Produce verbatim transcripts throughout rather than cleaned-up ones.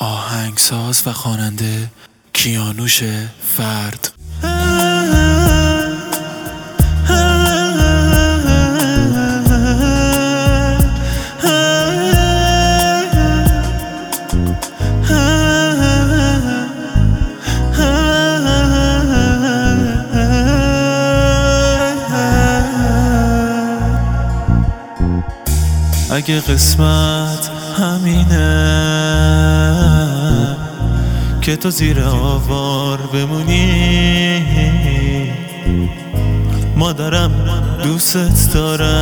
آهنگساز و خواننده کیانوش فرد. اگه قسمت همینه که تو زیر آوار بمونی، مادرم دوست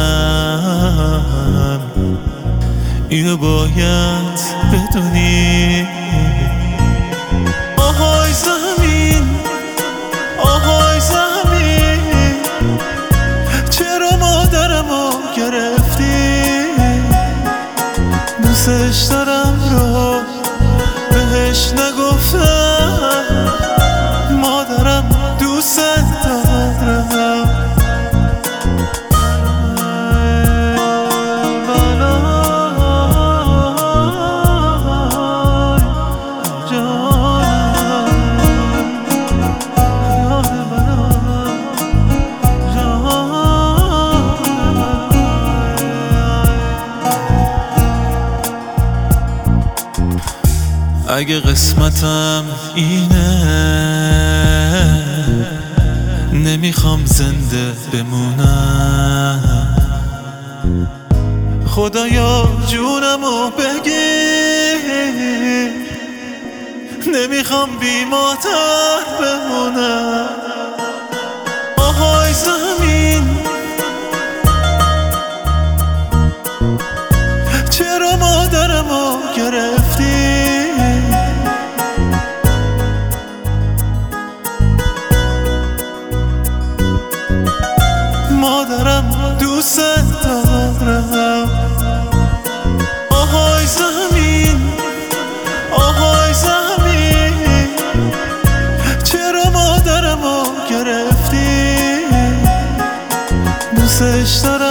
دارم، اینو باید بدونی. آهای زمین، آهای زمین، چرا مادرمو گرفتی؟ دوستش دارم رو بهش نگفتم، مادرم دوست دارم. اگه قسمتم اینه نمیخوام زنده بمونم، خدایا جونمو بگیر، نمیخوام بی مادر بمونم. آهای زمین، چرا مادرمو گرفتی؟ مادرم دوست دارم. آهای زمین، آهای زمین، چرا مادرمو گرفتی؟ دوستش دارم.